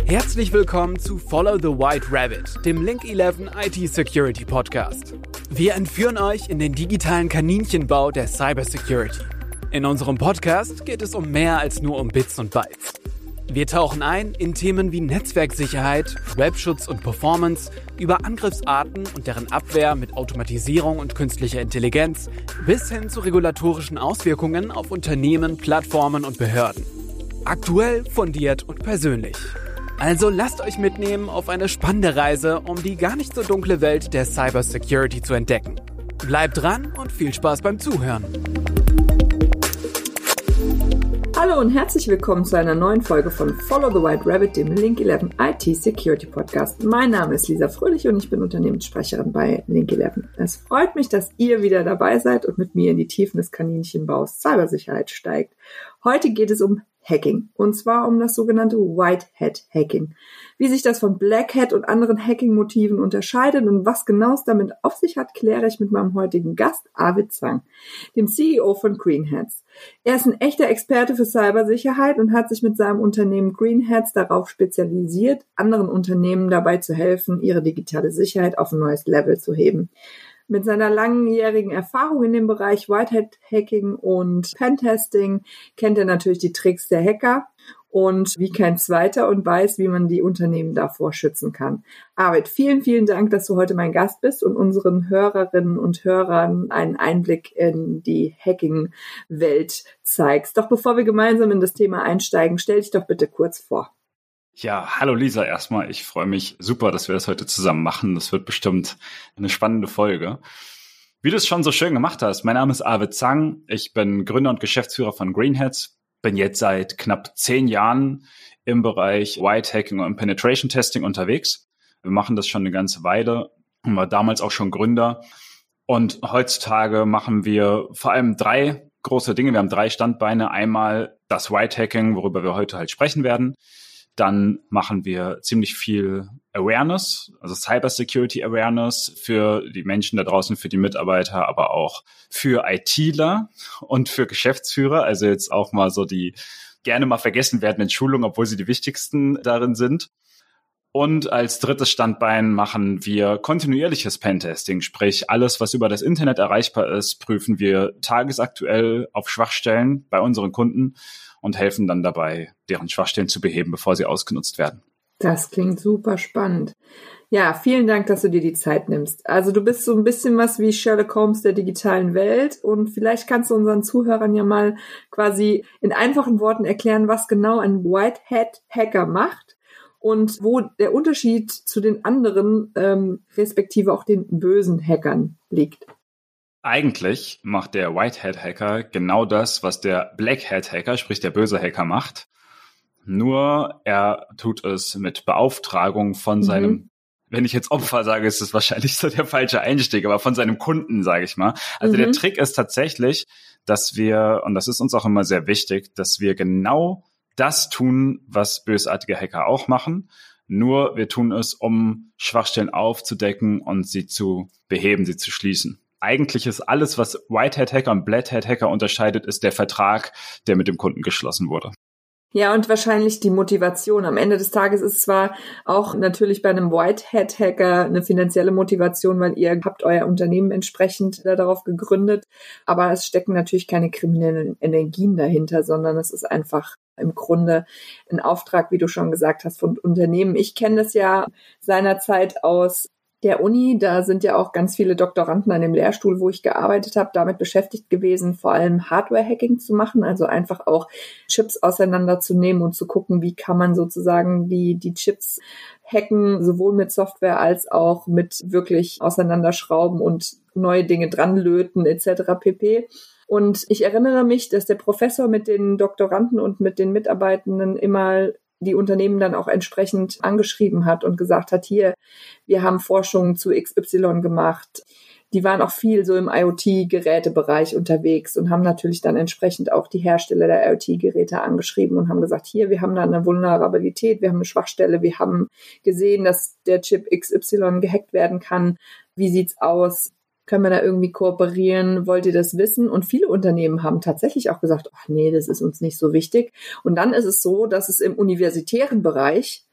Herzlich willkommen zu Follow the White Rabbit, dem Link11 IT Security Podcast. Wir entführen euch in den digitalen Kaninchenbau der Cybersecurity. In unserem Podcast geht es um mehr als nur um Bits und Bytes. Wir tauchen ein in Themen wie Netzwerksicherheit, Webschutz und Performance, über Angriffsarten und deren Abwehr mit Automatisierung und künstlicher Intelligenz bis hin zu regulatorischen Auswirkungen auf Unternehmen, Plattformen und Behörden. Aktuell, fundiert und persönlich. Also lasst euch mitnehmen auf eine spannende Reise, um die gar nicht so dunkle Welt der Cybersecurity zu entdecken. Bleibt dran und viel Spaß beim Zuhören. Hallo und herzlich willkommen zu einer neuen Folge von Follow the White Rabbit, dem Link11 IT Security Podcast. Mein Name ist Lisa Fröhlich und ich bin Unternehmenssprecherin bei Link11. Es freut mich, dass ihr wieder dabei seid und mit mir in die Tiefen des Kaninchenbaus Cybersicherheit steigt. Heute geht es um Hacking, und zwar um das sogenannte White Hat Hacking. Wie sich das von Black Hat und anderen Hacking-Motiven unterscheidet und was genau es damit auf sich hat, kläre ich mit meinem heutigen Gast, Arvid Zang, dem CEO von Green Hats. Er ist ein echter Experte für Cybersicherheit und hat sich mit seinem Unternehmen Green Hats darauf spezialisiert, anderen Unternehmen dabei zu helfen, ihre digitale Sicherheit auf ein neues Level zu heben. Mit seiner langjährigen Erfahrung in dem Bereich White Hat Hacking und Pentesting kennt er natürlich die Tricks der Hacker und wie kein zweiter und weiß, wie man die Unternehmen davor schützen kann. Arvid, vielen, vielen Dank, dass du heute mein Gast bist und unseren Hörerinnen und Hörern einen Einblick in die Hacking-Welt zeigst. Doch bevor wir gemeinsam in das Thema einsteigen, stell dich doch bitte kurz vor. Ja, hallo Lisa erstmal. Ich freue mich super, dass wir das heute zusammen machen. Das wird bestimmt eine spannende Folge. Wie du es schon so schön gemacht hast, mein Name ist Arvid Zang. Ich bin Gründer und Geschäftsführer von Green Hats. Bin jetzt seit knapp 10 Jahren im Bereich White Hacking und Penetration Testing unterwegs. Wir machen das schon eine ganze Weile. War damals auch schon Gründer. Und heutzutage machen wir vor allem 3 große Dinge. Wir haben 3 Standbeine. Einmal das White Hacking, worüber wir heute halt sprechen werden. Dann machen wir ziemlich viel Awareness, also Cybersecurity Awareness für die Menschen da draußen, für die Mitarbeiter, aber auch für ITler und für Geschäftsführer. Also jetzt auch mal so die gerne mal vergessen werdenden Schulungen, obwohl sie die wichtigsten darin sind. Und als drittes Standbein machen wir kontinuierliches Pentesting, sprich alles, was über das Internet erreichbar ist, prüfen wir tagesaktuell auf Schwachstellen bei unseren Kunden und helfen dann dabei, deren Schwachstellen zu beheben, bevor sie ausgenutzt werden. Das klingt super spannend. Ja, vielen Dank, dass du dir die Zeit nimmst. Also du bist so ein bisschen was wie Sherlock Holmes der digitalen Welt und vielleicht kannst du unseren Zuhörern ja mal quasi in einfachen Worten erklären, was genau ein White Hat Hacker macht und wo der Unterschied zu den anderen, respektive auch den bösen Hackern liegt. Eigentlich macht der White Hat Hacker genau das, was der Black Hat Hacker, sprich der böse Hacker, macht. Nur er tut es mit Beauftragung von seinem, wenn ich jetzt Opfer sage, ist es wahrscheinlich so der falsche Einstieg, aber von seinem Kunden, sage ich mal. Also der Trick ist tatsächlich, dass wir, und das ist uns auch immer sehr wichtig, dass wir genau das tun, was bösartige Hacker auch machen. Nur wir tun es, um Schwachstellen aufzudecken und sie zu beheben, sie zu schließen. Eigentlich ist alles, was White Hat Hacker und Black Hat Hacker unterscheidet, ist der Vertrag, der mit dem Kunden geschlossen wurde. Ja, und wahrscheinlich die Motivation. Am Ende des Tages ist zwar auch natürlich bei einem White Hat Hacker eine finanzielle Motivation, weil ihr habt euer Unternehmen entsprechend darauf gegründet, aber es stecken natürlich keine kriminellen Energien dahinter, sondern es ist einfach im Grunde ein Auftrag, wie du schon gesagt hast, von Unternehmen. Ich kenne das ja seinerzeit aus der Uni, da sind ja auch ganz viele Doktoranden an dem Lehrstuhl, wo ich gearbeitet habe, damit beschäftigt gewesen, vor allem Hardware-Hacking zu machen, also einfach auch Chips auseinanderzunehmen und zu gucken, wie kann man sozusagen die Chips hacken, sowohl mit Software als auch mit wirklich auseinanderschrauben und neue Dinge dranlöten etc. pp. Und ich erinnere mich, dass der Professor mit den Doktoranden und mit den Mitarbeitenden immer die Unternehmen dann auch entsprechend angeschrieben hat und gesagt hat, hier, wir haben Forschung zu XY gemacht. Die waren auch viel so im IoT-Gerätebereich unterwegs und haben natürlich dann entsprechend auch die Hersteller der IoT-Geräte angeschrieben und haben gesagt, hier, wir haben da eine Vulnerabilität, wir haben eine Schwachstelle, wir haben gesehen, dass der Chip XY gehackt werden kann. Wie sieht's aus? Können wir da irgendwie kooperieren? Wollt ihr das wissen? Und viele Unternehmen haben tatsächlich auch gesagt, ach nee, das ist uns nicht so wichtig. Und dann ist es so, dass es im universitären Bereich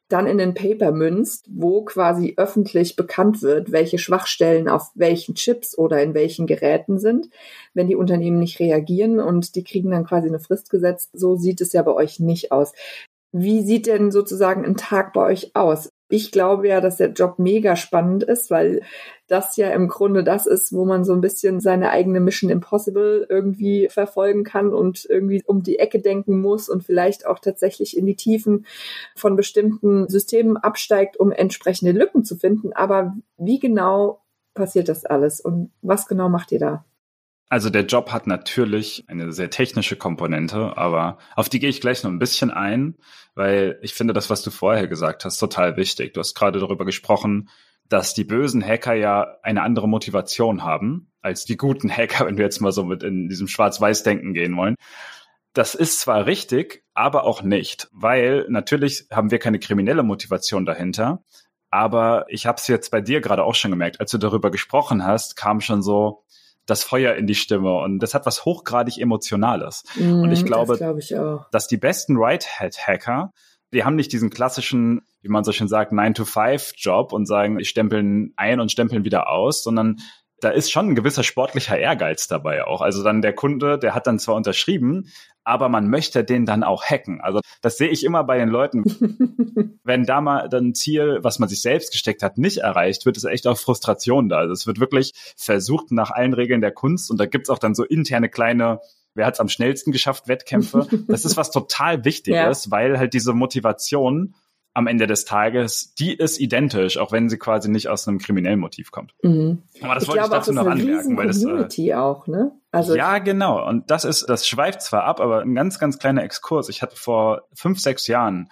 dann in den Paper münzt, wo quasi öffentlich bekannt wird, welche Schwachstellen auf welchen Chips oder in welchen Geräten sind, wenn die Unternehmen nicht reagieren und die kriegen dann quasi eine Frist gesetzt. So sieht es ja bei euch nicht aus. Wie sieht denn sozusagen ein Tag bei euch aus? Ich glaube ja, dass der Job mega spannend ist, weil das ja im Grunde das ist, wo man so ein bisschen seine eigene Mission Impossible irgendwie verfolgen kann und irgendwie um die Ecke denken muss und vielleicht auch tatsächlich in die Tiefen von bestimmten Systemen absteigt, um entsprechende Lücken zu finden. Aber wie genau passiert das alles und was genau macht ihr da? Also der Job hat natürlich eine sehr technische Komponente, aber auf die gehe ich gleich noch ein bisschen ein, weil ich finde das, was du vorher gesagt hast, total wichtig. Du hast gerade darüber gesprochen, dass die bösen Hacker ja eine andere Motivation haben als die guten Hacker, wenn wir jetzt mal so mit in diesem Schwarz-Weiß-Denken gehen wollen. Das ist zwar richtig, aber auch nicht, weil natürlich haben wir keine kriminelle Motivation dahinter, aber ich habe es jetzt bei dir gerade auch schon gemerkt, als du darüber gesprochen hast, kam schon so das Feuer in die Stimme und das hat was hochgradig Emotionales. Und ich glaube, dass die besten Right-Hat-Hacker, die haben nicht diesen klassischen, wie man so schön sagt, 9-to-5-Job und sagen, ich stempeln ein und stempeln wieder aus, sondern da ist schon ein gewisser sportlicher Ehrgeiz dabei auch. Also dann der Kunde, der hat dann zwar unterschrieben, aber man möchte den dann auch hacken. Also das sehe ich immer bei den Leuten. Wenn da mal ein Ziel, was man sich selbst gesteckt hat, nicht erreicht, wird es echt auch Frustration da. Also es wird wirklich versucht nach allen Regeln der Kunst und da gibt's auch dann so interne kleine, wer hat's am schnellsten geschafft, Wettkämpfe. Das ist was total Wichtiges, weil halt diese Motivation am Ende des Tages, die ist identisch, auch wenn sie quasi nicht aus einem kriminellen Motiv kommt. Mhm. Aber das wollte ich dazu noch anmerken, weil das Community auch, ne? Also ja, genau. Und das schweift zwar ab, aber ein ganz, ganz kleiner Exkurs. Ich hatte vor 5-6 Jahren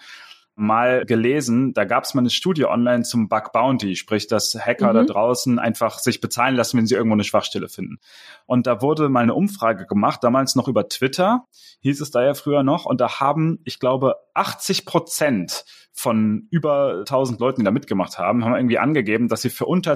mal gelesen, da gab es mal eine Studie online zum Bug Bounty, sprich, dass Hacker da draußen einfach sich bezahlen lassen, wenn sie irgendwo eine Schwachstelle finden. Und da wurde mal eine Umfrage gemacht, damals noch über Twitter, hieß es da ja früher noch, und da haben, ich glaube, 80% von über 1000 Leuten, die da mitgemacht haben irgendwie angegeben, dass sie für unter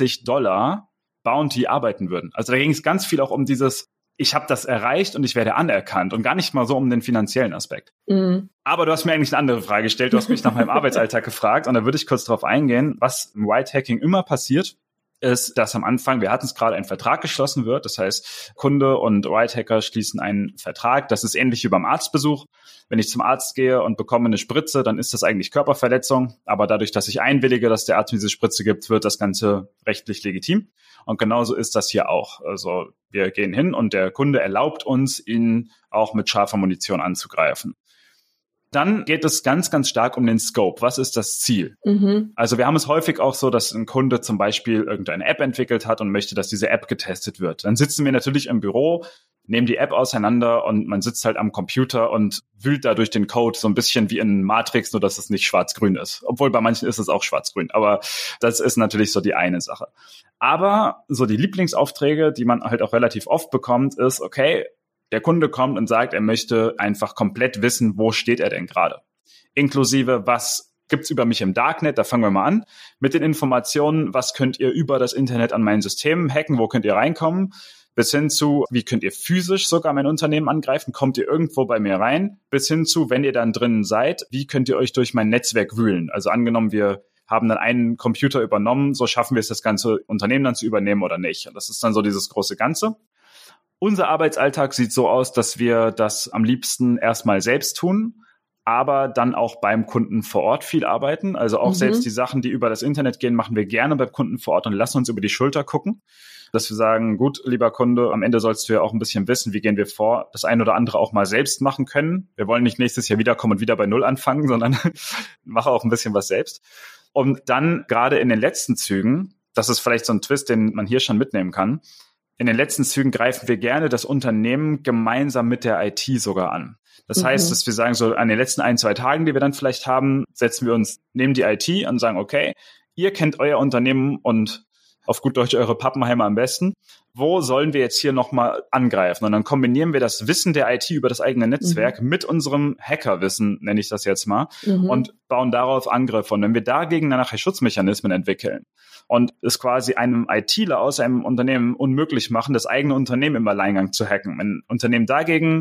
$20 Bounty arbeiten würden. Also da ging es ganz viel auch um dieses, ich habe das erreicht und ich werde anerkannt und gar nicht mal so um den finanziellen Aspekt. Mhm. Aber du hast mir eigentlich eine andere Frage gestellt. Du hast mich nach meinem Arbeitsalltag gefragt und da würde ich kurz drauf eingehen. Was im White-Hacking immer passiert, ist, dass am Anfang, wir hatten es gerade, ein Vertrag geschlossen wird. Das heißt, Kunde und White-Hacker schließen einen Vertrag. Das ist ähnlich wie beim Arztbesuch. Wenn ich zum Arzt gehe und bekomme eine Spritze, dann ist das eigentlich Körperverletzung. Aber dadurch, dass ich einwillige, dass der Arzt mir diese Spritze gibt, wird das Ganze rechtlich legitim. Und genauso ist das hier auch. Also wir gehen hin und der Kunde erlaubt uns, ihn auch mit scharfer Munition anzugreifen. Dann geht es ganz, ganz stark um den Scope. Was ist das Ziel? Mhm. Also wir haben es häufig auch so, dass ein Kunde zum Beispiel irgendeine App entwickelt hat und möchte, dass diese App getestet wird. Dann sitzen wir natürlich im Büro, nehmen die App auseinander und man sitzt halt am Computer und wühlt da durch den Code so ein bisschen wie in Matrix, nur dass es nicht schwarz-grün ist. Obwohl bei manchen ist es auch schwarz-grün. Aber das ist natürlich so die eine Sache. Aber so die Lieblingsaufträge, die man halt auch relativ oft bekommt, ist, okay, der Kunde kommt und sagt, er möchte einfach komplett wissen, wo steht er denn gerade. Inklusive, was gibt's über mich im Darknet, da fangen wir mal an. Mit den Informationen, was könnt ihr über das Internet an meinen Systemen hacken, wo könnt ihr reinkommen, bis hin zu, wie könnt ihr physisch sogar mein Unternehmen angreifen, kommt ihr irgendwo bei mir rein, bis hin zu, wenn ihr dann drinnen seid, wie könnt ihr euch durch mein Netzwerk wühlen. Also angenommen, wir haben dann einen Computer übernommen, so schaffen wir es, das ganze Unternehmen dann zu übernehmen oder nicht. Und das ist dann so dieses große Ganze. Unser Arbeitsalltag sieht so aus, dass wir das am liebsten erstmal selbst tun, aber dann auch beim Kunden vor Ort viel arbeiten. Also auch selbst die Sachen, die über das Internet gehen, machen wir gerne beim Kunden vor Ort und lassen uns über die Schulter gucken. Dass wir sagen, gut, lieber Kunde, am Ende sollst du ja auch ein bisschen wissen, wie gehen wir vor, das ein oder andere auch mal selbst machen können. Wir wollen nicht nächstes Jahr wiederkommen und wieder bei Null anfangen, sondern mache auch ein bisschen was selbst. Und dann gerade in den letzten Zügen, das ist vielleicht so ein Twist, den man hier schon mitnehmen kann, in den letzten Zügen greifen wir gerne das Unternehmen gemeinsam mit der IT sogar an. Das heißt, dass wir sagen, so an den letzten 1-2 Tagen, die wir dann vielleicht haben, setzen wir uns neben die IT und sagen, okay, ihr kennt euer Unternehmen und auf gut Deutsch eure Pappenheimer am besten. Wo sollen wir jetzt hier nochmal angreifen? Und dann kombinieren wir das Wissen der IT über das eigene Netzwerk mit unserem Hackerwissen, nenne ich das jetzt mal, und bauen darauf Angriffe. Und wenn wir dagegen dann nachher Schutzmechanismen entwickeln und es quasi einem ITler aus einem Unternehmen unmöglich machen, das eigene Unternehmen im Alleingang zu hacken. Wenn ein Unternehmen dagegen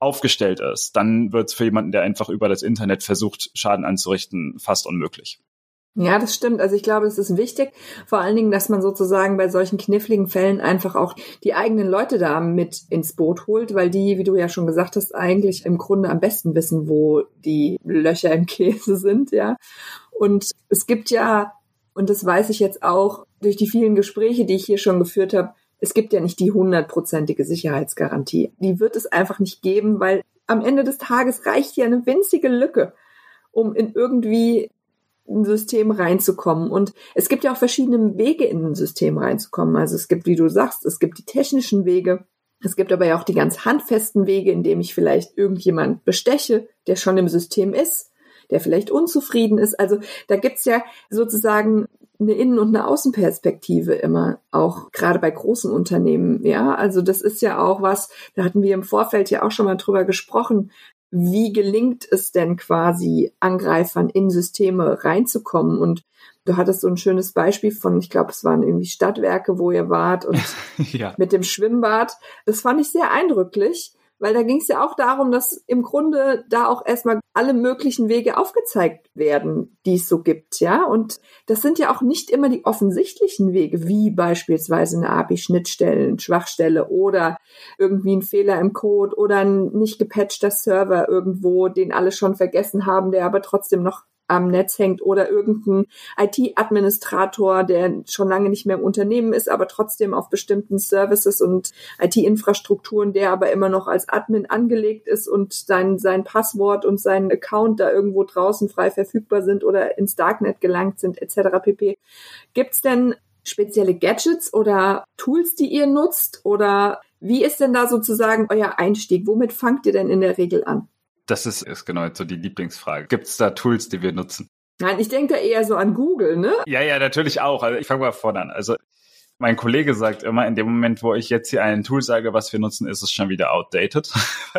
aufgestellt ist, dann wird es für jemanden, der einfach über das Internet versucht, Schaden anzurichten, fast unmöglich. Ja, das stimmt. Also ich glaube, es ist wichtig, vor allen Dingen, dass man sozusagen bei solchen kniffligen Fällen einfach auch die eigenen Leute da mit ins Boot holt, weil die, wie du ja schon gesagt hast, eigentlich im Grunde am besten wissen, wo die Löcher im Käse sind, ja. Und es gibt ja, und das weiß ich jetzt auch durch die vielen Gespräche, die ich hier schon geführt habe, es gibt ja nicht die 100%ige Sicherheitsgarantie. Die wird es einfach nicht geben, weil am Ende des Tages reicht ja eine winzige Lücke, um in irgendwie ein System reinzukommen. Und es gibt ja auch verschiedene Wege, in ein System reinzukommen. Also es gibt, wie du sagst, es gibt die technischen Wege. Es gibt aber ja auch die ganz handfesten Wege, indem ich vielleicht irgendjemand besteche, der schon im System ist, der vielleicht unzufrieden ist. Also da gibt's ja sozusagen eine Innen- und eine Außenperspektive immer, auch gerade bei großen Unternehmen. Ja, also das ist ja auch was, da hatten wir im Vorfeld ja auch schon mal drüber gesprochen. Wie gelingt es denn quasi Angreifern in Systeme reinzukommen? Und du hattest so ein schönes Beispiel von, ich glaube, es waren irgendwie Stadtwerke, wo ihr wart und ja. Mit dem Schwimmbad. Das fand ich sehr eindrücklich, weil da ging es ja auch darum, dass im Grunde da auch erstmal alle möglichen Wege aufgezeigt werden, die es so gibt, ja. Und das sind ja auch nicht immer die offensichtlichen Wege, wie beispielsweise eine API-Schnittstelle, Schwachstelle oder irgendwie ein Fehler im Code oder ein nicht gepatchter Server irgendwo, den alle schon vergessen haben, der aber trotzdem noch am Netz hängt oder irgendein IT-Administrator, der schon lange nicht mehr im Unternehmen ist, aber trotzdem auf bestimmten Services und IT-Infrastrukturen, der aber immer noch als Admin angelegt ist und sein Passwort und sein Account da irgendwo draußen frei verfügbar sind oder ins Darknet gelangt sind, etc. pp. Gibt's denn spezielle Gadgets oder Tools, die ihr nutzt? Oder wie ist denn da sozusagen euer Einstieg? Womit fangt ihr denn in der Regel an? Das ist genau so die Lieblingsfrage. Gibt es da Tools, die wir nutzen? Nein, ich denke da eher so an Google, ne? Ja, natürlich auch. Also ich fange mal vorne an. Also mein Kollege sagt immer, in dem Moment, wo ich jetzt hier ein Tool sage, was wir nutzen, ist es schon wieder outdated.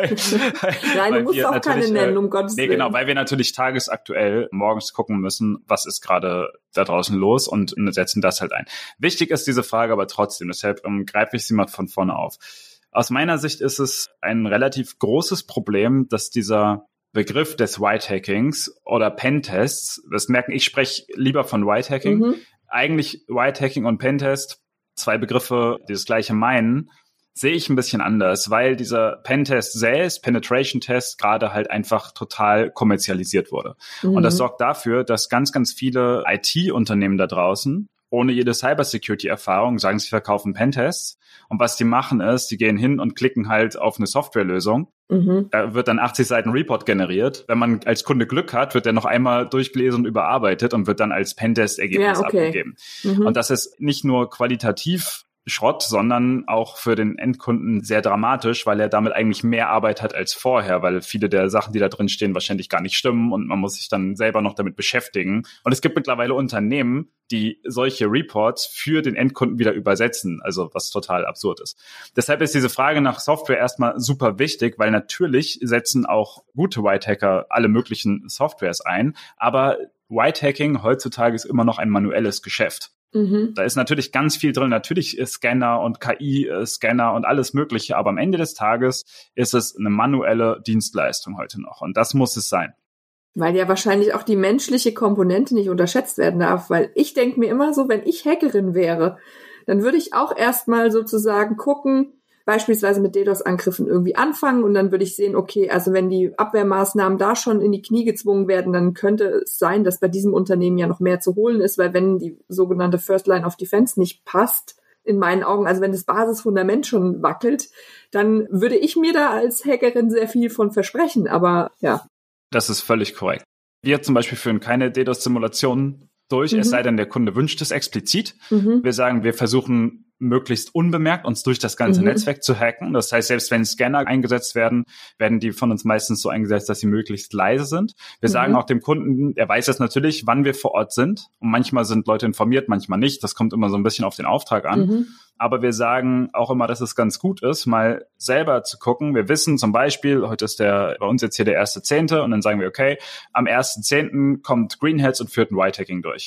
Nein, du musst auch keine nennen, um Gottes Willen. Nee, genau, weil wir natürlich tagesaktuell morgens gucken müssen, was ist gerade da draußen los und setzen das halt ein. Wichtig ist diese Frage aber trotzdem, deshalb greife ich sie mal von vorne auf. Aus meiner Sicht ist es ein relativ großes Problem, dass dieser Begriff des Whitehackings oder Pentests, das merken, ich spreche lieber von Whitehacking. Eigentlich Whitehacking und Pentest, zwei Begriffe, die das Gleiche meinen, sehe ich ein bisschen anders, weil dieser Pentest selbst, Penetration-Test, gerade halt einfach total kommerzialisiert wurde. Und das sorgt dafür, dass ganz, ganz viele IT-Unternehmen da draußen ohne jede Cybersecurity-Erfahrung sagen, sie verkaufen Pentests. Und was die machen ist, die gehen hin und klicken halt auf eine Softwarelösung. Da wird dann 80 Seiten Report generiert. Wenn man als Kunde Glück hat, wird der noch einmal durchgelesen und überarbeitet und wird dann als Pentest-Ergebnis abgegeben. Und das ist nicht nur qualitativ Schrott, sondern auch für den Endkunden sehr dramatisch, weil er damit eigentlich mehr Arbeit hat als vorher, weil viele der Sachen, die da drin stehen, wahrscheinlich gar nicht stimmen und man muss sich dann selber noch damit beschäftigen. Und es gibt mittlerweile Unternehmen, die solche Reports für den Endkunden wieder übersetzen, also was total absurd ist. Deshalb ist diese Frage nach Software erstmal super wichtig, weil natürlich setzen auch gute Whitehacker alle möglichen Softwares ein, aber Whitehacking heutzutage ist immer noch ein manuelles Geschäft. Da ist natürlich ganz viel drin, natürlich Scanner und KI-Scanner und alles Mögliche, aber am Ende des Tages ist es eine manuelle Dienstleistung heute noch und das muss es sein. Weil ja wahrscheinlich auch die menschliche Komponente nicht unterschätzt werden darf, weil ich denke mir immer so, wenn ich Hackerin wäre, dann würde ich auch erstmal sozusagen gucken, beispielsweise mit DDoS-Angriffen irgendwie anfangen und dann würde ich sehen, okay, also wenn die Abwehrmaßnahmen da schon in die Knie gezwungen werden, dann könnte es sein, dass bei diesem Unternehmen ja noch mehr zu holen ist, weil wenn die sogenannte First Line of Defense nicht passt, in meinen Augen, also wenn das Basisfundament schon wackelt, dann würde ich mir da als Hackerin sehr viel von versprechen, aber ja. Das ist völlig korrekt. Wir zum Beispiel führen keine DDoS-Simulationen durch, es sei denn, der Kunde wünscht es explizit. Wir sagen, wir versuchen möglichst unbemerkt uns durch das ganze Netzwerk zu hacken. Das heißt, selbst wenn Scanner eingesetzt werden, werden die von uns meistens so eingesetzt, dass sie möglichst leise sind. Wir sagen auch dem Kunden, er weiß jetzt natürlich, wann wir vor Ort sind. Und manchmal sind Leute informiert, manchmal nicht. Das kommt immer so ein bisschen auf den Auftrag an. Aber wir sagen auch immer, dass es ganz gut ist, mal selber zu gucken. Wir wissen zum Beispiel, heute ist bei uns jetzt hier der 1.10. und dann sagen wir, okay, am 1.10. kommt Greenheads und führt ein Whitehacking durch.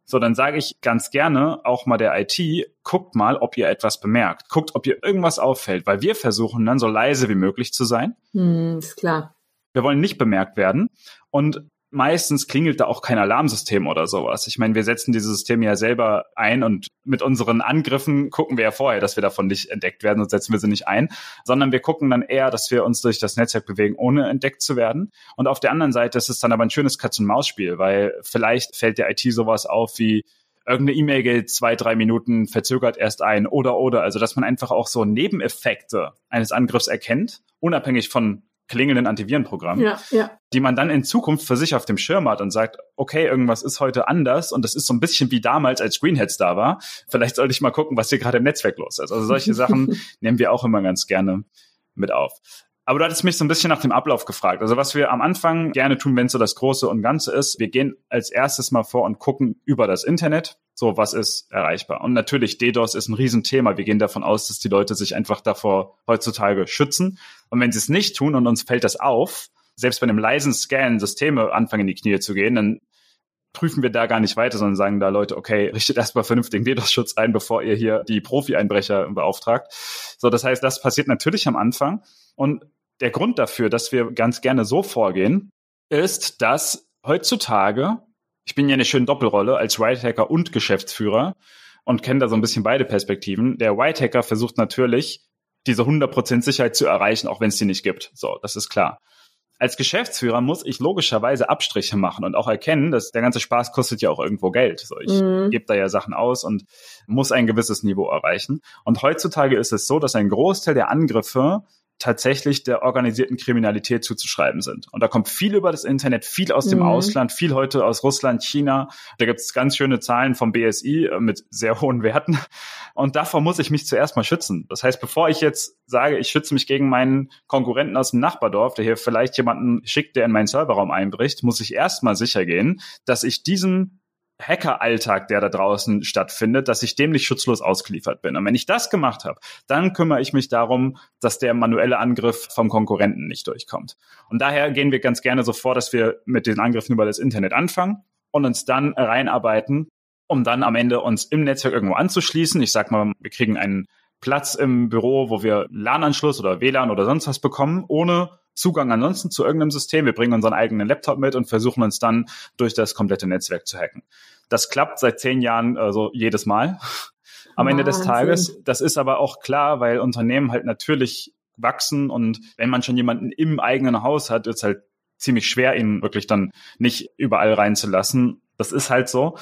So, dann sage ich ganz gerne auch mal der IT, guckt mal, ob ihr etwas bemerkt. Guckt, ob ihr irgendwas auffällt, weil wir versuchen dann so leise wie möglich zu sein. Ist klar. Wir wollen nicht bemerkt werden und meistens klingelt da auch kein Alarmsystem oder sowas. Ich meine, wir setzen diese Systeme ja selber ein und mit unseren Angriffen gucken wir ja vorher, dass wir davon nicht entdeckt werden, sonst setzen wir sie nicht ein, sondern wir gucken dann eher, dass wir uns durch das Netzwerk bewegen, ohne entdeckt zu werden. Und auf der anderen Seite ist es dann aber ein schönes Katz-und-Maus-Spiel, weil vielleicht fällt der IT sowas auf wie irgendeine E-Mail geht 2-3 Minuten verzögert erst ein oder. Also, dass man einfach auch so Nebeneffekte eines Angriffs erkennt, unabhängig von klingelnden Antivirenprogramm, die man dann in Zukunft für sich auf dem Schirm hat und sagt, okay, irgendwas ist heute anders und das ist so ein bisschen wie damals, als Greenheads da war. Vielleicht sollte ich mal gucken, was hier gerade im Netzwerk los ist. Also solche Sachen nehmen wir auch immer ganz gerne mit auf. Aber du hattest mich so ein bisschen nach dem Ablauf gefragt. Also was wir am Anfang gerne tun, wenn es so das Große und Ganze ist, wir gehen als erstes mal vor und gucken über das Internet, so was ist erreichbar. Und natürlich DDoS ist ein Riesenthema. Wir gehen davon aus, dass die Leute sich einfach davor heutzutage schützen. Und wenn sie es nicht tun und uns fällt das auf, selbst bei einem leisen Scan Systeme anfangen in die Knie zu gehen, dann prüfen wir da gar nicht weiter, sondern sagen da Leute, okay, richtet erstmal vernünftigen DDoS-Schutz ein, bevor ihr hier die Profi-Einbrecher beauftragt. So, das heißt, das passiert natürlich am Anfang. Und der Grund dafür, dass wir ganz gerne so vorgehen, ist, dass heutzutage, ich bin ja eine schöne Doppelrolle als White Hacker und Geschäftsführer und kenne da so ein bisschen beide Perspektiven. Der White Hacker versucht natürlich, diese 100% Sicherheit zu erreichen, auch wenn es die nicht gibt. So, das ist klar. Als Geschäftsführer muss ich logischerweise Abstriche machen und auch erkennen, dass der ganze Spaß kostet ja auch irgendwo Geld. So, ich gebe da ja Sachen aus und muss ein gewisses Niveau erreichen. Und heutzutage ist es so, dass ein Großteil der Angriffe tatsächlich der organisierten Kriminalität zuzuschreiben sind. Und da kommt viel über das Internet, viel aus dem Ausland, viel heute aus Russland, China. Da gibt es ganz schöne Zahlen vom BSI mit sehr hohen Werten. Und davor muss ich mich zuerst mal schützen. Das heißt, bevor ich jetzt sage, ich schütze mich gegen meinen Konkurrenten aus dem Nachbardorf, der hier vielleicht jemanden schickt, der in meinen Serverraum einbricht, muss ich erst mal sicher gehen, dass ich diesen Hacker-Alltag, der da draußen stattfindet, dass ich dem nicht schutzlos ausgeliefert bin. Und wenn ich das gemacht habe, dann kümmere ich mich darum, dass der manuelle Angriff vom Konkurrenten nicht durchkommt. Und daher gehen wir ganz gerne so vor, dass wir mit den Angriffen über das Internet anfangen und uns dann reinarbeiten, um dann am Ende uns im Netzwerk irgendwo anzuschließen. Ich sag mal, wir kriegen einen Platz im Büro, wo wir LAN-Anschluss oder WLAN oder sonst was bekommen, ohne Zugang ansonsten zu irgendeinem System. Wir bringen unseren eigenen Laptop mit und versuchen uns dann durch das komplette Netzwerk zu hacken. Das klappt seit 10 Jahren so jedes Mal am Ende des Tages. Das ist aber auch klar, weil Unternehmen halt natürlich wachsen und wenn man schon jemanden im eigenen Haus hat, ist es halt ziemlich schwer, ihn wirklich dann nicht überall reinzulassen. Das ist halt so.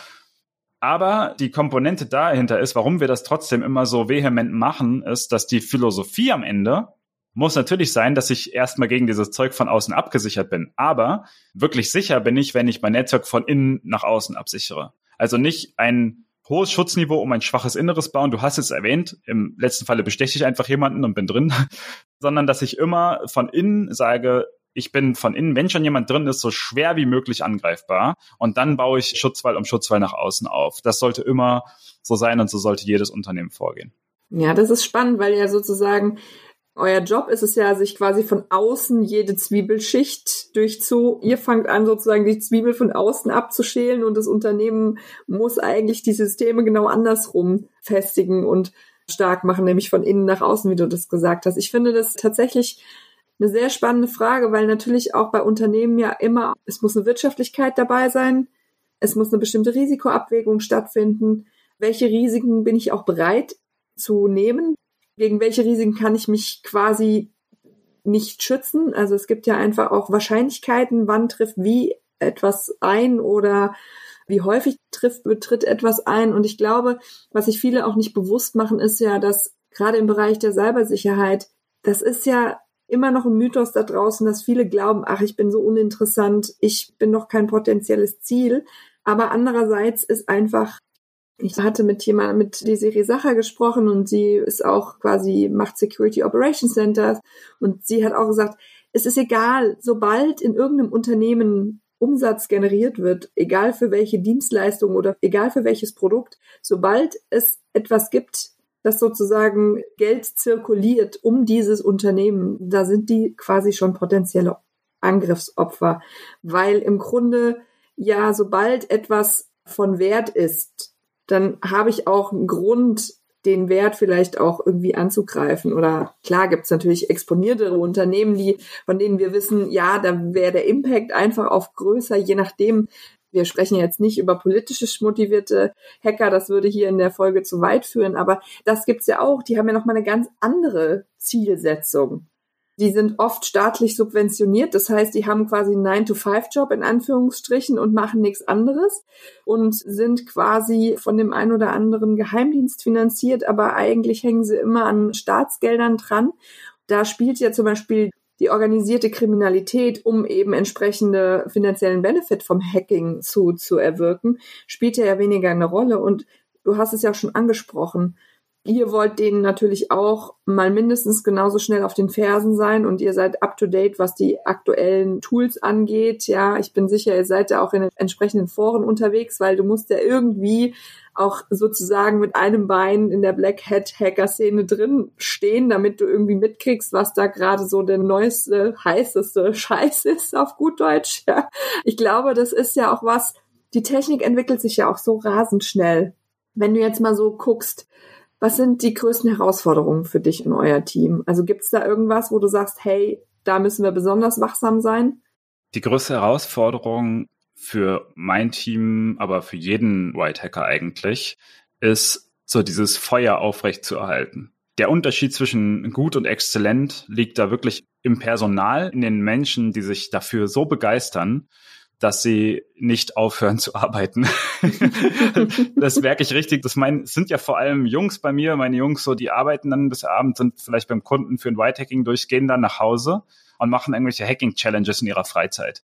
Aber die Komponente dahinter ist, warum wir das trotzdem immer so vehement machen, ist, dass die Philosophie am Ende muss natürlich sein, dass ich erstmal gegen dieses Zeug von außen abgesichert bin. Aber wirklich sicher bin ich, wenn ich mein Netzwerk von innen nach außen absichere. Also nicht ein hohes Schutzniveau um ein schwaches Inneres bauen. Du hast es erwähnt, im letzten Falle besteche ich einfach jemanden und bin drin. Sondern dass ich immer von innen sage, ich bin von innen, wenn schon jemand drin ist, so schwer wie möglich angreifbar. Und dann baue ich Schutzwall um Schutzwall nach außen auf. Das sollte immer so sein und so sollte jedes Unternehmen vorgehen. Ja, das ist spannend, weil ja sozusagen euer Job ist es ja, sich quasi von außen jede Zwiebelschicht ihr fangt an, sozusagen die Zwiebel von außen abzuschälen und das Unternehmen muss eigentlich die Systeme genau andersrum festigen und stark machen, nämlich von innen nach außen, wie du das gesagt hast. Ich finde das tatsächlich eine sehr spannende Frage, weil natürlich auch bei Unternehmen ja immer, es muss eine Wirtschaftlichkeit dabei sein, es muss eine bestimmte Risikoabwägung stattfinden. Welche Risiken bin ich auch bereit zu nehmen? Gegen welche Risiken kann ich mich quasi nicht schützen? Also es gibt ja einfach auch Wahrscheinlichkeiten, wann trifft wie etwas ein oder wie häufig tritt etwas ein. Und ich glaube, was sich viele auch nicht bewusst machen, ist ja, dass gerade im Bereich der Cybersicherheit, das ist ja immer noch ein Mythos da draußen, dass viele glauben, ach, ich bin so uninteressant, ich bin noch kein potenzielles Ziel. Aber andererseits ist einfach, ich hatte mit Desiree Sacher gesprochen und sie ist auch quasi, macht Security Operations Centers und sie hat auch gesagt, es ist egal, sobald in irgendeinem Unternehmen Umsatz generiert wird, egal für welche Dienstleistung oder egal für welches Produkt, sobald es etwas gibt, das sozusagen Geld zirkuliert um dieses Unternehmen, da sind die quasi schon potenzielle Angriffsopfer, weil im Grunde ja, sobald etwas von Wert ist, dann habe ich auch einen Grund, den Wert vielleicht auch irgendwie anzugreifen. Oder klar gibt's natürlich exponiertere Unternehmen, von denen wir wissen, ja, da wäre der Impact einfach auf größer, je nachdem. Wir sprechen jetzt nicht über politisch motivierte Hacker, das würde hier in der Folge zu weit führen, aber das gibt's ja auch. Die haben ja nochmal eine ganz andere Zielsetzung. Die sind oft staatlich subventioniert, das heißt, die haben quasi einen 9-to-5-Job in Anführungsstrichen und machen nichts anderes und sind quasi von dem einen oder anderen Geheimdienst finanziert, aber eigentlich hängen sie immer an Staatsgeldern dran. Da spielt ja zum Beispiel die organisierte Kriminalität, um eben entsprechende finanziellen Benefit vom Hacking zu erwirken, spielt ja weniger eine Rolle. Und du hast es ja schon angesprochen, ihr wollt denen natürlich auch mal mindestens genauso schnell auf den Fersen sein und ihr seid up to date, was die aktuellen Tools angeht. Ja, ich bin sicher, ihr seid ja auch in den entsprechenden Foren unterwegs, weil du musst ja irgendwie auch sozusagen mit einem Bein in der Black Hat Hacker Szene drin stehen, damit du irgendwie mitkriegst, was da gerade so der neueste, heißeste Scheiß ist auf gut Deutsch. Ja. Ich glaube, das ist ja auch was, die Technik entwickelt sich ja auch so rasend schnell. Wenn du jetzt mal so guckst, was sind die größten Herausforderungen für dich und euer Team? Also gibt's da irgendwas, wo du sagst, hey, da müssen wir besonders wachsam sein? Die größte Herausforderung für mein Team, aber für jeden White Hacker eigentlich, ist so dieses Feuer aufrecht zu erhalten. Der Unterschied zwischen gut und exzellent liegt da wirklich im Personal, in den Menschen, die sich dafür so begeistern, dass sie nicht aufhören zu arbeiten. Das merke ich richtig. Es sind ja vor allem Jungs bei mir. Meine Jungs, so, die arbeiten dann bis Abend, sind vielleicht beim Kunden für ein White-Hacking durch, gehen dann nach Hause und machen irgendwelche Hacking-Challenges in ihrer Freizeit.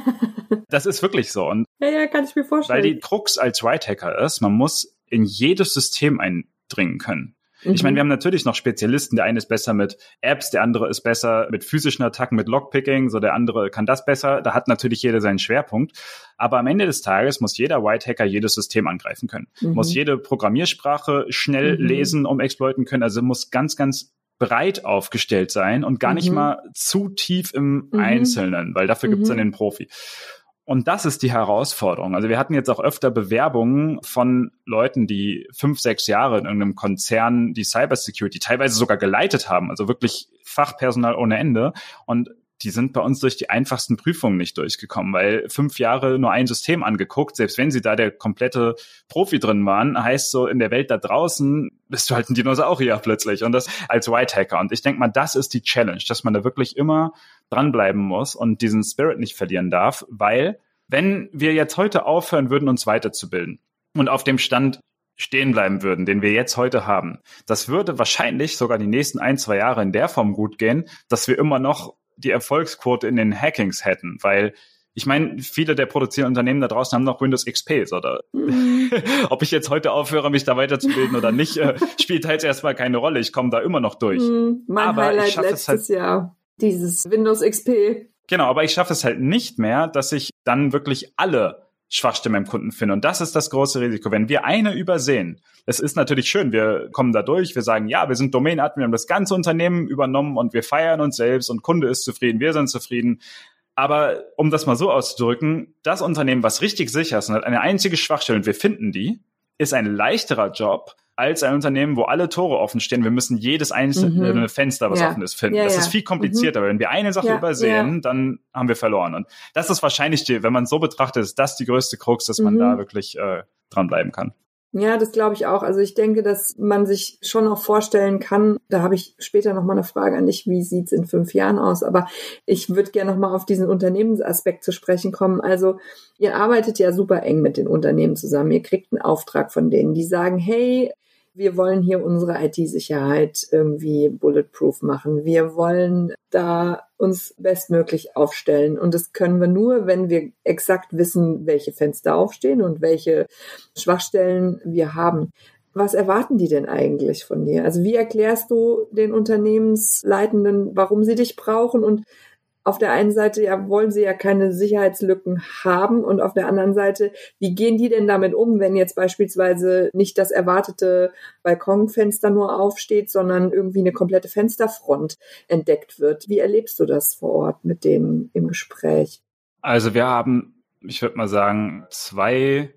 Das ist wirklich so. Und ja, kann ich mir vorstellen. Weil die Krux als White-Hacker ist, man muss in jedes System eindringen können. Ich meine, wir haben natürlich noch Spezialisten. Der eine ist besser mit Apps, der andere ist besser mit physischen Attacken, mit Lockpicking, so der andere kann das besser. Da hat natürlich jeder seinen Schwerpunkt. Aber am Ende des Tages muss jeder White Hacker jedes System angreifen können. Muss jede Programmiersprache schnell lesen, exploiten können. Also muss ganz, ganz breit aufgestellt sein und gar nicht mal zu tief im Einzelnen, weil dafür gibt's dann den Profi. Und das ist die Herausforderung. Also wir hatten jetzt auch öfter Bewerbungen von Leuten, die 5, 6 Jahre in irgendeinem Konzern die Cybersecurity teilweise sogar geleitet haben, also wirklich Fachpersonal ohne Ende. Und die sind bei uns durch die einfachsten Prüfungen nicht durchgekommen, weil 5 Jahre nur ein System angeguckt, selbst wenn sie da der komplette Profi drin waren, heißt so, in der Welt da draußen bist du halt ein Dinosaurier plötzlich und das als White Hacker. Und ich denke mal, das ist die Challenge, dass man da wirklich immer dranbleiben muss und diesen Spirit nicht verlieren darf, weil wenn wir jetzt heute aufhören würden, uns weiterzubilden und auf dem Stand stehen bleiben würden, den wir jetzt heute haben, das würde wahrscheinlich sogar die nächsten 1, 2 Jahre in der Form gut gehen, dass wir immer noch die Erfolgsquote in den Hackings hätten, weil ich meine, viele der produzierenden Unternehmen da draußen haben noch Windows XP, oder ob ich jetzt heute aufhöre, mich da weiterzubilden oder nicht, spielt halt erstmal keine Rolle. Ich komme da immer noch durch. Mein aber Highlight ich schaffe letztes Jahr, dieses Windows XP. Genau, aber ich schaffe es halt nicht mehr, dass ich dann wirklich alle Schwachstellen beim Kunden finde. Und das ist das große Risiko. Wenn wir eine übersehen, es ist natürlich schön, wir kommen da durch, wir sagen, ja, wir sind Domain-Admin, wir haben das ganze Unternehmen übernommen und wir feiern uns selbst und Kunde ist zufrieden, wir sind zufrieden. Aber um das mal so auszudrücken, das Unternehmen, was richtig sicher ist und hat eine einzige Schwachstelle und wir finden die, ist ein leichterer Job als ein Unternehmen, wo alle Tore offen stehen. Wir müssen jedes einzelne Fenster, was offen ist, finden. Das ist viel komplizierter. Wenn wir eine Sache übersehen, dann haben wir verloren. Und das ist wahrscheinlich, wenn man es so betrachtet, ist das die größte Krux, dass man da wirklich dranbleiben kann. Ja, das glaube ich auch. Also ich denke, dass man sich schon auch vorstellen kann, da habe ich später nochmal eine Frage an dich, wie sieht's in 5 Jahren aus? Aber ich würde gerne nochmal auf diesen Unternehmensaspekt zu sprechen kommen. Also ihr arbeitet ja super eng mit den Unternehmen zusammen. Ihr kriegt einen Auftrag von denen, die sagen, hey, wir wollen hier unsere IT-Sicherheit irgendwie bulletproof machen. Wir wollen da uns bestmöglich aufstellen. Und das können wir nur, wenn wir exakt wissen, welche Fenster aufstehen und welche Schwachstellen wir haben. Was erwarten die denn eigentlich von dir? Also wie erklärst du den Unternehmensleitenden, warum sie dich brauchen? Und auf der einen Seite wollen sie ja keine Sicherheitslücken haben und auf der anderen Seite, wie gehen die denn damit um, wenn jetzt beispielsweise nicht das erwartete Balkonfenster nur aufsteht, sondern irgendwie eine komplette Fensterfront entdeckt wird? Wie erlebst du das vor Ort mit denen im Gespräch? Also wir haben, ich würde mal sagen, 2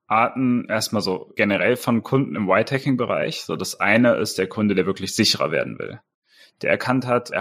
Arten erstmal so generell von Kunden im White-Hacking-Bereich. So, das eine ist der Kunde, der wirklich sicherer werden will. Der erkannt hat,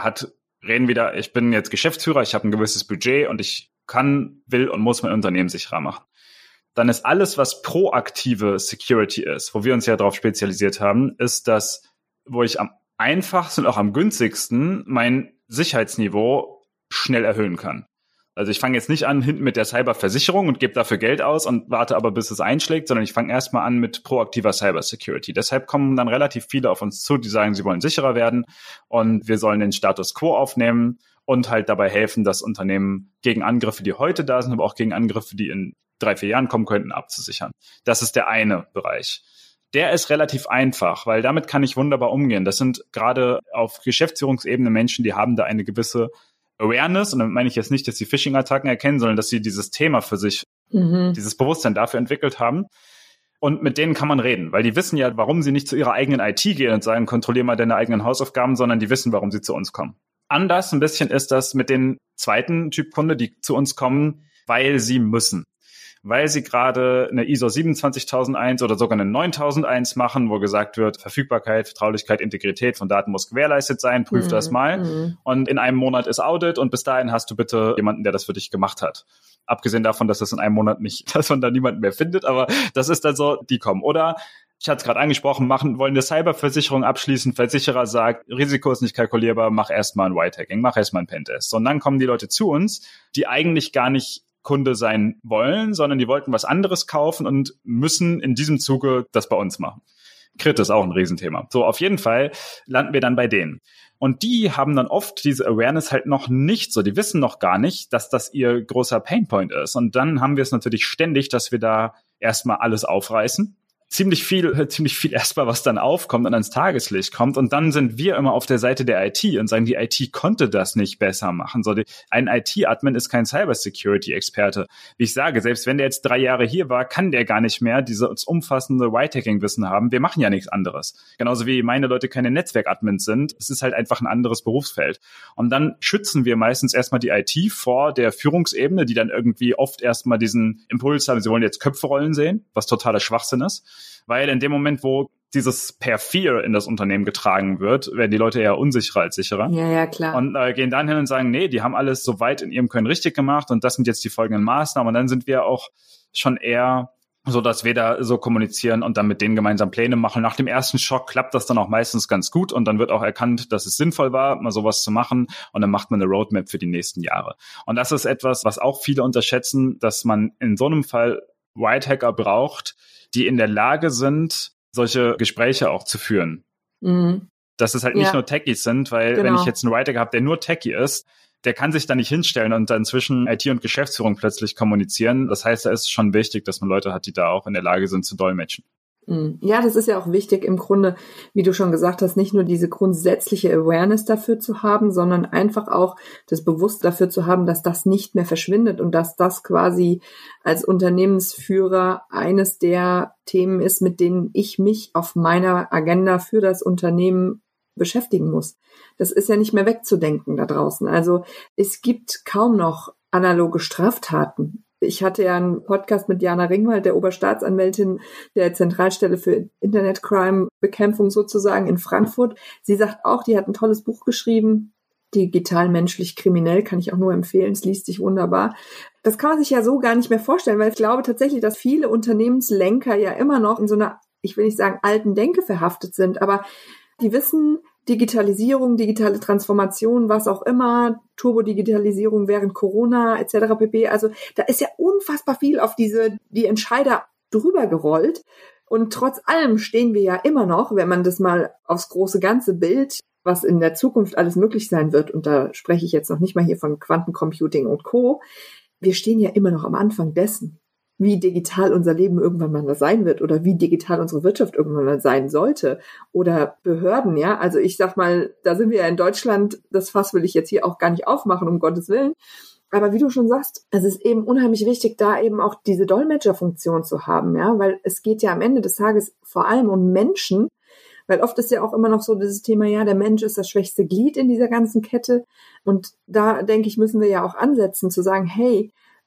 ich bin jetzt Geschäftsführer, ich habe ein gewisses Budget und ich kann, will und muss mein Unternehmen sicherer machen. Dann ist alles, was proaktive Security ist, wo wir uns ja darauf spezialisiert haben, ist das, wo ich am einfachsten und auch am günstigsten mein Sicherheitsniveau schnell erhöhen kann. Also ich fange jetzt nicht an hinten mit der Cyberversicherung und gebe dafür Geld aus und warte aber, bis es einschlägt, sondern ich fange erstmal an mit proaktiver Cybersecurity. Deshalb kommen dann relativ viele auf uns zu, die sagen, sie wollen sicherer werden und wir sollen den Status quo aufnehmen und halt dabei helfen, das Unternehmen gegen Angriffe, die heute da sind, aber auch gegen Angriffe, die in 3-4 Jahren kommen könnten, abzusichern. Das ist der eine Bereich. Der ist relativ einfach, weil damit kann ich wunderbar umgehen. Das sind gerade auf Geschäftsführungsebene Menschen, die haben da eine gewisse Awareness, und damit meine ich jetzt nicht, dass sie Phishing-Attacken erkennen, sondern dass sie dieses Thema für sich, dieses Bewusstsein dafür entwickelt haben. Und mit denen kann man reden, weil die wissen ja, warum sie nicht zu ihrer eigenen IT gehen und sagen, kontrollier mal deine eigenen Hausaufgaben, sondern die wissen, warum sie zu uns kommen. Anders ein bisschen ist das mit den zweiten Typ Kunde, die zu uns kommen, weil sie müssen. Weil sie gerade eine ISO 27001 oder sogar eine 9001 machen, wo gesagt wird, Verfügbarkeit, Vertraulichkeit, Integrität von Daten muss gewährleistet sein, prüf das mal. Und in einem Monat ist Audit und bis dahin hast du bitte jemanden, der das für dich gemacht hat. Abgesehen davon, dass das in einem Monat nicht, dass man da niemanden mehr findet, aber das ist dann so, die kommen. Oder, ich hatte es gerade angesprochen, wollen eine Cyberversicherung abschließen, Versicherer sagt, Risiko ist nicht kalkulierbar, mach erstmal ein White-Hacking, mach erstmal ein Pentest. Und dann kommen die Leute zu uns, die eigentlich gar nicht Kunde sein wollen, sondern die wollten was anderes kaufen und müssen in diesem Zuge das bei uns machen. Crit ist auch ein Riesenthema. So, auf jeden Fall landen wir dann bei denen. Und die haben dann oft diese Awareness halt noch nicht so. Die wissen noch gar nicht, dass das ihr großer Painpoint ist. Und dann haben wir es natürlich ständig, dass wir da erstmal alles aufreißen. Ziemlich viel erstmal, was dann aufkommt und ans Tageslicht kommt. Und dann sind wir immer auf der Seite der IT und sagen, die IT konnte das nicht besser machen. So, ein IT-Admin ist kein Cybersecurity-Experte. Wie ich sage, selbst wenn der jetzt 3 Jahre hier war, kann der gar nicht mehr dieses umfassende White-Hacking-Wissen haben. Wir machen ja nichts anderes. Genauso wie meine Leute keine Netzwerk-Admins sind. Es ist halt einfach ein anderes Berufsfeld. Und dann schützen wir meistens erstmal die IT vor der Führungsebene, die dann irgendwie oft erstmal diesen Impuls haben, sie wollen jetzt Köpfe rollen sehen, was totaler Schwachsinn ist. Weil in dem Moment, wo dieses per Fear in das Unternehmen getragen wird, werden die Leute eher unsicherer als sicherer. Ja, klar. Und gehen dann hin und sagen, nee, die haben alles so weit in ihrem Können richtig gemacht und das sind jetzt die folgenden Maßnahmen. Und dann sind wir auch schon eher so, dass wir da so kommunizieren und dann mit denen gemeinsam Pläne machen. Nach dem ersten Schock klappt das dann auch meistens ganz gut und dann wird auch erkannt, dass es sinnvoll war, mal sowas zu machen und dann macht man eine Roadmap für die nächsten Jahre. Und das ist etwas, was auch viele unterschätzen, dass man in so einem Fall White Hacker braucht, die in der Lage sind, solche Gespräche auch zu führen. Dass es halt nicht nur Techies sind, weil wenn ich jetzt einen White Hacker habe, der nur Techie ist, der kann sich da nicht hinstellen und dann zwischen IT und Geschäftsführung plötzlich kommunizieren. Das heißt, da ist schon wichtig, dass man Leute hat, die da auch in der Lage sind zu dolmetschen. Ja, das ist ja auch wichtig im Grunde, wie du schon gesagt hast, nicht nur diese grundsätzliche Awareness dafür zu haben, sondern einfach auch das Bewusstsein dafür zu haben, dass das nicht mehr verschwindet und dass das quasi als Unternehmensführer eines der Themen ist, mit denen ich mich auf meiner Agenda für das Unternehmen beschäftigen muss. Das ist ja nicht mehr wegzudenken da draußen. Also es gibt kaum noch analoge Straftaten. Ich hatte ja einen Podcast mit Jana Ringwald, der Oberstaatsanwältin der Zentralstelle für Internetcrime-Bekämpfung sozusagen in Frankfurt. Sie sagt auch, die hat ein tolles Buch geschrieben, Digital, menschlich, kriminell, kann ich auch nur empfehlen, es liest sich wunderbar. Das kann man sich ja so gar nicht mehr vorstellen, weil ich glaube tatsächlich, dass viele Unternehmenslenker ja immer noch in so einer, ich will nicht sagen alten Denke verhaftet sind, aber die wissen, Digitalisierung, digitale Transformation, was auch immer, Turbodigitalisierung während Corona etc. pp. Also da ist ja unfassbar viel auf die Entscheider drüber gerollt. Und trotz allem stehen wir ja immer noch, wenn man das mal aufs große ganze Bild, was in der Zukunft alles möglich sein wird, und da spreche ich jetzt noch nicht mal hier von Quantencomputing und Co., wir stehen ja immer noch am Anfang dessen, wie digital unser Leben irgendwann mal sein wird oder wie digital unsere Wirtschaft irgendwann mal sein sollte oder Behörden, ja. Also ich sag mal, da sind wir ja in Deutschland, das Fass will ich jetzt hier auch gar nicht aufmachen, um Gottes Willen. Aber wie du schon sagst, es ist eben unheimlich wichtig, da eben auch diese Dolmetscherfunktion zu haben, ja, weil es geht ja am Ende des Tages vor allem um Menschen, weil oft ist ja auch immer noch so dieses Thema, ja, der Mensch ist das schwächste Glied in dieser ganzen Kette. Und da, denke ich, müssen wir ja auch ansetzen, zu sagen, hey,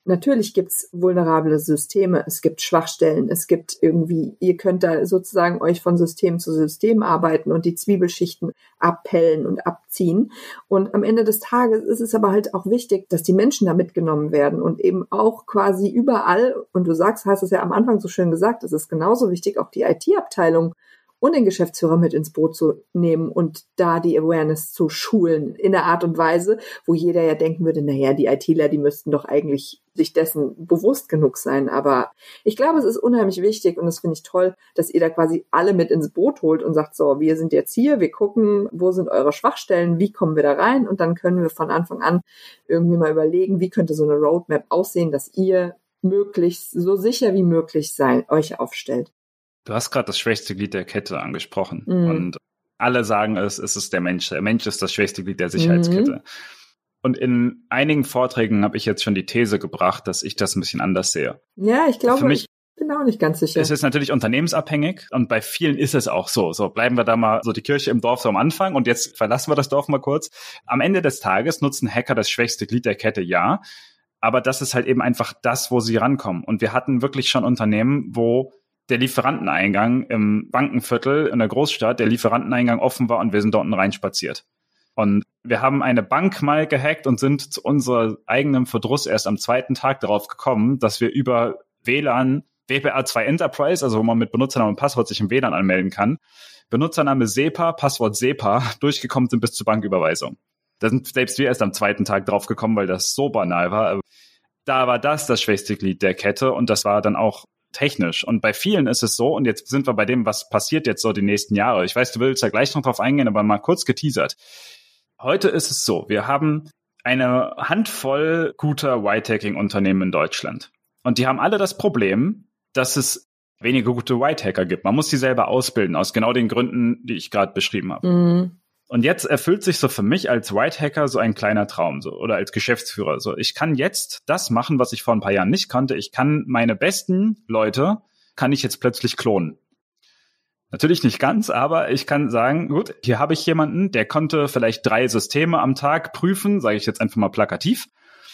Natürlich gibt's vulnerable Systeme, es gibt Schwachstellen, es gibt irgendwie, ihr könnt da sozusagen euch von System zu System arbeiten und die Zwiebelschichten abpellen und abziehen. Und am Ende des Tages ist es aber halt auch wichtig, dass die Menschen da mitgenommen werden und eben auch quasi überall, und du hast es ja am Anfang so schön gesagt, es ist genauso wichtig, auch die IT-Abteilung und den Geschäftsführer mit ins Boot zu nehmen und da die Awareness zu schulen in der Art und Weise, wo jeder ja denken würde, naja, die ITler, die müssten doch eigentlich sich dessen bewusst genug sein. Aber ich glaube, es ist unheimlich wichtig und das finde ich toll, dass ihr da quasi alle mit ins Boot holt und sagt, so, wir sind jetzt hier, wir gucken, wo sind eure Schwachstellen, wie kommen wir da rein und dann können wir von Anfang an irgendwie mal überlegen, wie könnte so eine Roadmap aussehen, dass ihr möglichst so sicher wie möglich euch aufstellt. Du hast gerade das schwächste Glied der Kette angesprochen. Und alle sagen es ist der Mensch. Der Mensch ist das schwächste Glied der Sicherheitskette. Und in einigen Vorträgen habe ich jetzt schon die These gebracht, dass ich das ein bisschen anders sehe. Ja, ich glaube, ich bin auch nicht ganz sicher. Es ist natürlich unternehmensabhängig und bei vielen ist es auch so. So bleiben wir da mal so die Kirche im Dorf so am Anfang und jetzt verlassen wir das Dorf mal kurz. Am Ende des Tages nutzen Hacker das schwächste Glied der Kette, ja. Aber das ist halt eben einfach das, wo sie rankommen. Und wir hatten wirklich schon Unternehmen, wo der Lieferanteneingang im Bankenviertel in der Großstadt, der Lieferanteneingang offen war und wir sind dort reinspaziert. Und wir haben eine Bank mal gehackt und sind zu unserem eigenen Verdruss erst am zweiten Tag darauf gekommen, dass wir über WLAN, WPA2 Enterprise, also wo man mit Benutzernamen und Passwort sich im WLAN anmelden kann, Benutzername SEPA, Passwort SEPA, durchgekommen sind bis zur Banküberweisung. Da sind selbst wir erst am zweiten Tag drauf gekommen, weil das so banal war. Da war das schwächste Glied der Kette und das war dann auch technisch. Und bei vielen ist es so, und jetzt sind wir bei dem, was passiert jetzt so die nächsten Jahre. Ich weiß, du willst ja gleich noch drauf eingehen, aber mal kurz geteasert. Heute ist es so, wir haben eine Handvoll guter White-Hacking-Unternehmen in Deutschland. Und die haben alle das Problem, dass es wenige gute White-Hacker gibt. Man muss sie selber ausbilden, aus genau den Gründen, die ich gerade beschrieben habe. Und jetzt erfüllt sich so für mich als White-Hacker so ein kleiner Traum, so, oder als Geschäftsführer. So, ich kann jetzt das machen, was ich vor ein paar Jahren nicht konnte. Ich kann meine besten Leute, kann ich jetzt plötzlich klonen. Natürlich nicht ganz, aber ich kann sagen, gut, hier habe ich jemanden, der konnte vielleicht 3 Systeme am Tag prüfen, sage ich jetzt einfach mal plakativ.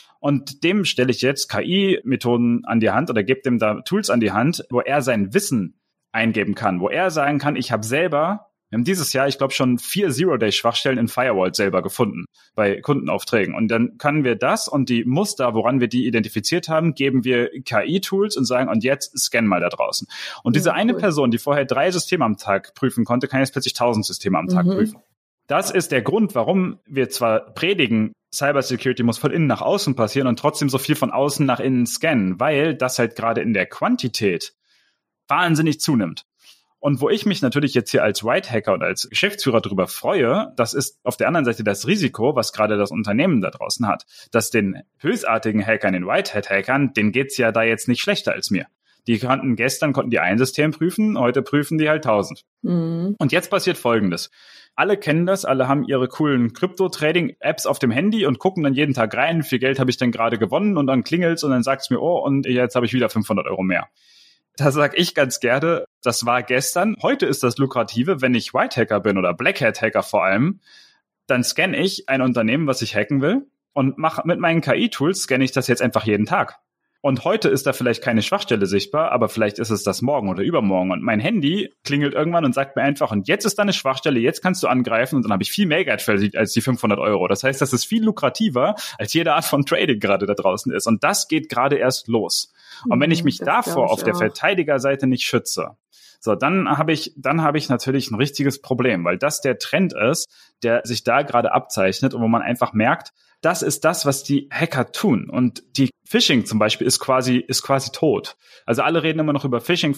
Und dem stelle ich jetzt KI-Methoden an die Hand oder gebe dem da Tools an die Hand, wo er sein Wissen eingeben kann, wo er sagen kann, ich habe selber, wir haben dieses Jahr, ich glaube, schon 4 Zero-Day-Schwachstellen in Firewall selber gefunden bei Kundenaufträgen. Und dann können wir das und die Muster, woran wir die identifiziert haben, geben wir KI-Tools und sagen, und jetzt scan mal da draußen. Und diese eine Person, die vorher 3 Systeme am Tag prüfen konnte, kann jetzt plötzlich 1000 Systeme am Tag prüfen. Das ist der Grund, warum wir zwar predigen, Cybersecurity muss von innen nach außen passieren und trotzdem so viel von außen nach innen scannen, weil das halt gerade in der Quantität wahnsinnig zunimmt. Und wo ich mich natürlich jetzt hier als White-Hacker und als Geschäftsführer drüber freue, das ist auf der anderen Seite das Risiko, was gerade das Unternehmen da draußen hat, dass den bösartigen Hackern, den White-Hat-Hackern, denen geht's ja da jetzt nicht schlechter als mir. Gestern konnten die ein System prüfen, heute prüfen die halt 1000. Und jetzt passiert Folgendes. Alle kennen das, alle haben ihre coolen Krypto-Trading-Apps auf dem Handy und gucken dann jeden Tag rein, wie viel Geld habe ich denn gerade gewonnen und dann klingelt's und dann sagt's mir, oh, und jetzt habe ich wieder 500 Euro mehr. Da sage ich ganz gerne, das war gestern. Heute ist das Lukrative, wenn ich White-Hacker bin oder Black-Hat-Hacker vor allem, dann scanne ich ein Unternehmen, was ich hacken will und mache mit meinen KI-Tools, scanne ich das jetzt einfach jeden Tag. Und heute ist da vielleicht keine Schwachstelle sichtbar, aber vielleicht ist es das morgen oder übermorgen. Und mein Handy klingelt irgendwann und sagt mir einfach, und jetzt ist da eine Schwachstelle, jetzt kannst du angreifen und dann habe ich viel mehr Geld verdient als die 500 Euro. Das heißt, das ist viel lukrativer, als jede Art von Trading gerade da draußen ist. Und das geht gerade erst los. Und wenn ich mich davor auf der Verteidigerseite nicht schütze, so, dann habe ich natürlich ein richtiges Problem, weil das der Trend ist, der sich da gerade abzeichnet und wo man einfach merkt, das ist das, was die Hacker tun. Und die Phishing zum Beispiel ist quasi tot. Also alle reden immer noch über Phishing.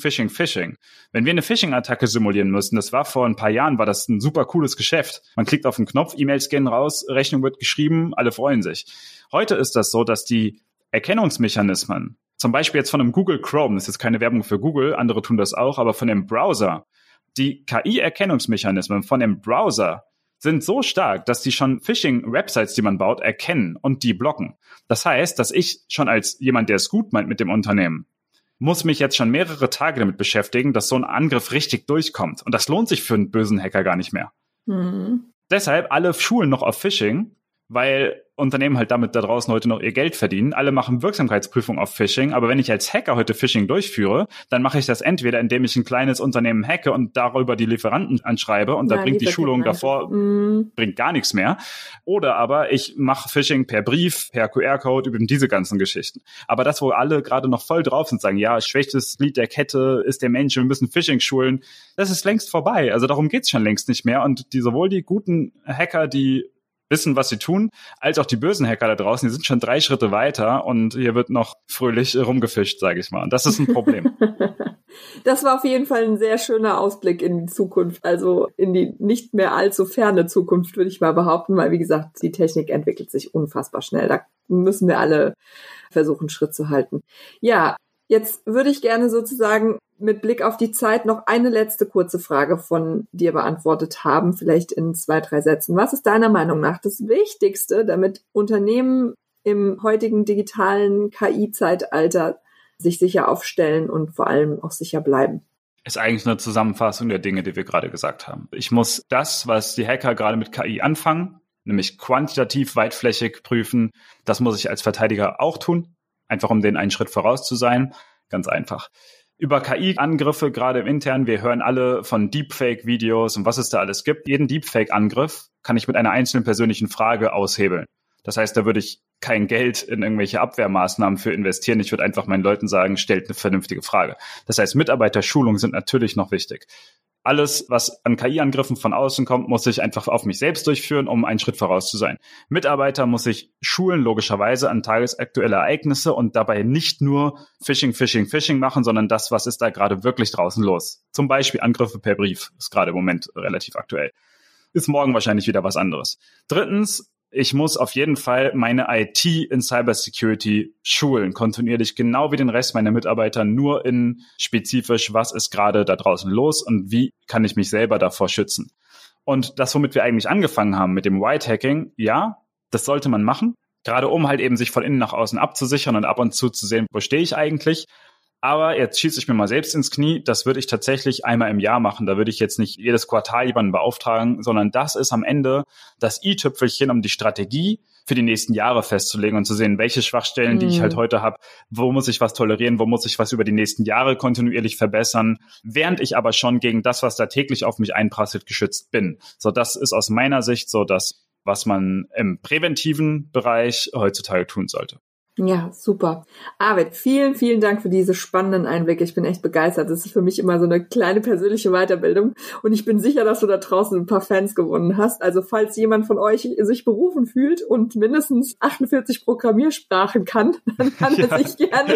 Wenn wir eine Phishing-Attacke simulieren müssen, das war vor ein paar Jahren, war das ein super cooles Geschäft. Man klickt auf den Knopf, E-Mails gehen raus, Rechnung wird geschrieben, alle freuen sich. Heute ist das so, dass die Erkennungsmechanismen, zum Beispiel jetzt von einem Google Chrome, das ist jetzt keine Werbung für Google, andere tun das auch, aber von dem Browser, die KI-Erkennungsmechanismen von dem Browser sind so stark, dass die schon Phishing-Websites, die man baut, erkennen und die blocken. Das heißt, dass ich schon als jemand, der es gut meint mit dem Unternehmen, muss mich jetzt schon mehrere Tage damit beschäftigen, dass so ein Angriff richtig durchkommt. Und das lohnt sich für einen bösen Hacker gar nicht mehr. Deshalb alle Schulen noch auf Phishing. weil Unternehmen halt damit da draußen heute noch ihr Geld verdienen. Alle machen Wirksamkeitsprüfung auf Phishing, aber wenn ich als Hacker heute Phishing durchführe, dann mache ich das entweder, indem ich ein kleines Unternehmen hacke und darüber die Lieferanten anschreibe und da bringt die Schulung davor bringt gar nichts mehr. Oder aber ich mache Phishing per Brief, per QR-Code, über diese ganzen Geschichten. Aber das, wo alle gerade noch voll drauf sind, sagen, ja, schwächstes Glied der Kette ist der Mensch, wir müssen Phishing schulen, das ist längst vorbei. Also darum geht's schon längst nicht mehr. Und sowohl die guten Hacker, die wissen, was sie tun, als auch die bösen Hacker da draußen, die sind schon 3 Schritte weiter und hier wird noch fröhlich rumgefischt, sage ich mal. Und das ist ein Problem. Das war auf jeden Fall ein sehr schöner Ausblick in die Zukunft, also in die nicht mehr allzu ferne Zukunft, würde ich mal behaupten, weil, wie gesagt, die Technik entwickelt sich unfassbar schnell. Da müssen wir alle versuchen, Schritt zu halten. Ja, jetzt würde ich gerne sozusagen mit Blick auf die Zeit noch eine letzte kurze Frage von dir beantwortet haben, vielleicht in 2, 3 Sätzen. Was ist deiner Meinung nach das Wichtigste, damit Unternehmen im heutigen digitalen KI-Zeitalter sich sicher aufstellen und vor allem auch sicher bleiben? Ist eigentlich eine Zusammenfassung der Dinge, die wir gerade gesagt haben. Ich muss das, was die Hacker gerade mit KI anfangen, nämlich quantitativ weitflächig prüfen, das muss ich als Verteidiger auch tun, einfach um den einen Schritt voraus zu sein. Ganz einfach. Über KI-Angriffe, gerade im Internen, wir hören alle von Deepfake-Videos und was es da alles gibt. Jeden Deepfake-Angriff kann ich mit einer einzelnen persönlichen Frage aushebeln. Das heißt, da würde ich kein Geld in irgendwelche Abwehrmaßnahmen für investieren. Ich würde einfach meinen Leuten sagen, stellt eine vernünftige Frage. Das heißt, Mitarbeiterschulungen sind natürlich noch wichtig. Alles, was an KI-Angriffen von außen kommt, muss ich einfach auf mich selbst durchführen, um einen Schritt voraus zu sein. Mitarbeiter muss ich schulen, logischerweise, an tagesaktuelle Ereignisse und dabei nicht nur Phishing machen, sondern das, was ist da gerade wirklich draußen los. Zum Beispiel Angriffe per Brief, ist gerade im Moment relativ aktuell. Ist morgen wahrscheinlich wieder was anderes. Drittens, ich muss auf jeden Fall meine IT in Cybersecurity schulen, kontinuierlich, genau wie den Rest meiner Mitarbeiter, nur in spezifisch, was ist gerade da draußen los und wie kann ich mich selber davor schützen. Und das, womit wir eigentlich angefangen haben mit dem White Hacking, ja, das sollte man machen, gerade um halt eben sich von innen nach außen abzusichern und ab und zu sehen, wo stehe ich eigentlich. Aber jetzt schieße ich mir mal selbst ins Knie, das würde ich tatsächlich einmal im Jahr machen. Da würde ich jetzt nicht jedes Quartal jemanden beauftragen, sondern das ist am Ende das i-Tüpfelchen, um die Strategie für die nächsten Jahre festzulegen und zu sehen, welche Schwachstellen, die ich halt heute habe, wo muss ich was tolerieren, wo muss ich was über die nächsten Jahre kontinuierlich verbessern, während ich aber schon gegen das, was da täglich auf mich einprasselt, geschützt bin. So, das ist aus meiner Sicht so das, was man im präventiven Bereich heutzutage tun sollte. Ja, super. Arvid, vielen, vielen Dank für diese spannenden Einblicke. Ich bin echt begeistert. Das ist für mich immer so eine kleine persönliche Weiterbildung. Und ich bin sicher, dass du da draußen ein paar Fans gewonnen hast. Also falls jemand von euch sich berufen fühlt und mindestens 48 Programmiersprachen kann, dann kann er sich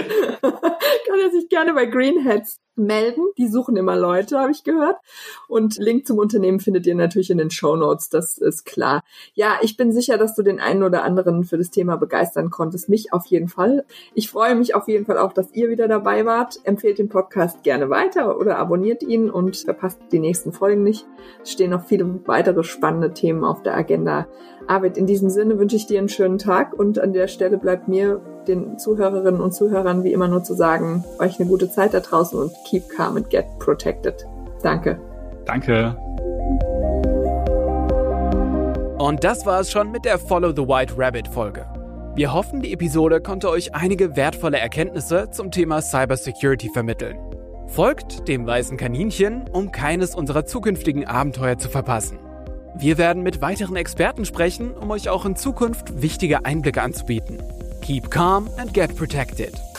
gerne bei Greenheads melden. Die suchen immer Leute, habe ich gehört. Und Link zum Unternehmen findet ihr natürlich in den Shownotes, das ist klar. Ja, ich bin sicher, dass du den einen oder anderen für das Thema begeistern konntest. Mich auf jeden Fall. Ich freue mich auf jeden Fall auch, dass ihr wieder dabei wart. Empfehlt den Podcast gerne weiter oder abonniert ihn und verpasst die nächsten Folgen nicht. Es stehen noch viele weitere spannende Themen auf der Agenda. Arvid, in diesem Sinne wünsche ich dir einen schönen Tag und an der Stelle bleibt mir, den Zuhörerinnen und Zuhörern, wie immer nur zu sagen, euch eine gute Zeit da draußen und keep calm and get protected. Danke. Danke. Und das war es schon mit der Follow the White Rabbit Folge. Wir hoffen, die Episode konnte euch einige wertvolle Erkenntnisse zum Thema Cybersecurity vermitteln. Folgt dem weißen Kaninchen, um keines unserer zukünftigen Abenteuer zu verpassen. Wir werden mit weiteren Experten sprechen, um euch auch in Zukunft wichtige Einblicke anzubieten. Keep calm and get protected.